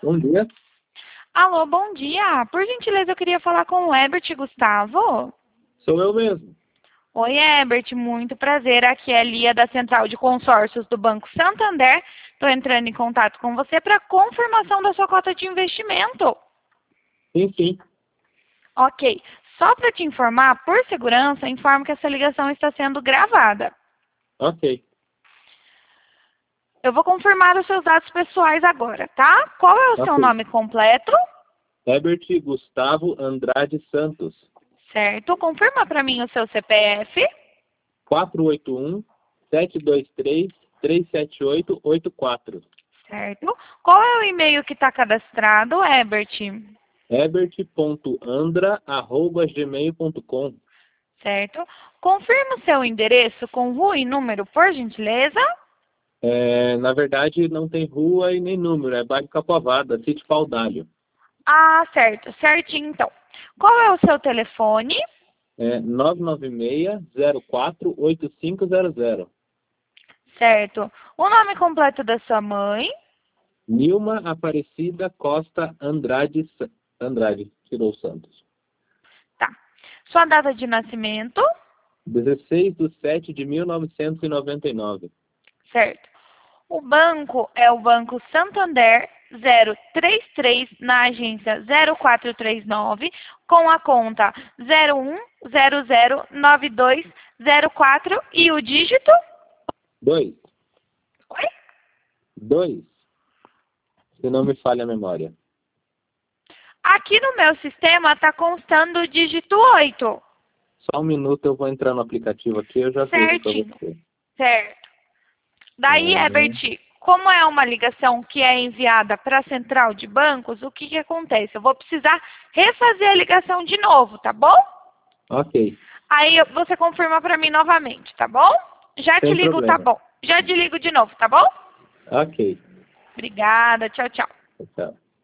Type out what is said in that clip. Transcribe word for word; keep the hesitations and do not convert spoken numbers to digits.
Bom dia. Alô, bom dia. Por gentileza, eu queria falar com o Herbert Gustavo. Sou eu mesmo. Oi, Herbert. Muito prazer. Aqui é a Lia da Central de Consórcios do Banco Santander. Estou entrando em contato com você para confirmação da sua cota de investimento. Sim, sim. Ok. Só para te informar, por segurança, informo que essa ligação está sendo gravada. Ok. Eu vou confirmar os seus dados pessoais agora, tá? Qual é o seu Ok. nome completo? Herbert Gustavo Andrade Santos. Certo. Confirma para mim o seu C P F. quatro oito um, sete dois três, três sete oito, oito quatro. Certo. Qual é o e-mail que está cadastrado, Herbert? herbert ponto andra arroba gmail ponto com. Certo. Confirma o seu endereço com rua e número, por gentileza. É, na verdade, não tem rua e nem número. É bairro Capoavada, sítio Paudalho. Ah, certo. Certinho, então. Qual é o seu telefone? É nove nove seis, zero quatro, oito cinco zero zero. Certo. O nome completo da sua mãe? Nilma Aparecida Costa Andrade, Sa- Andrade, tirou Santos. Tá. Sua data de nascimento? dezesseis de setembro de mil novecentos e noventa e nove. Certo. O banco é o Banco Santander zero três três na agência zero quatro três nove com a conta zero um zero zero nove dois zero quatro e o dígito? Dois. Oi? Dois. Se não me falha a memória. Aqui no meu sistema está constando o dígito oito. Só um minuto, eu vou entrar no aplicativo aqui, eu já vejo para Certinho. você. Certo. Daí, É, Herbert, como é uma ligação que é enviada para a central de bancos, o que, que acontece? Eu vou precisar refazer a ligação de novo, tá bom? ok, Aí você confirma para mim novamente, tá bom? Já te sem ligo, tá problema. bom. Já te ligo de novo, tá bom? Ok, Obrigada, tchau, tchau. tchau.